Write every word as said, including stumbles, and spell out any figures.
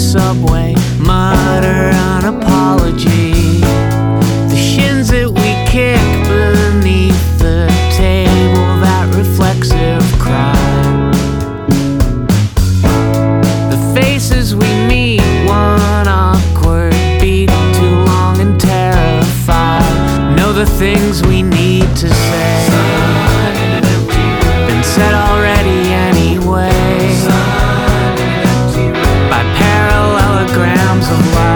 subway, mutter an apology. The shins that we kick beneath the table, that reflexive cry. The faces we meet, one awkward beat, too long and terrified. Know the things we need to say, been said already anyway, by parallelograms of life.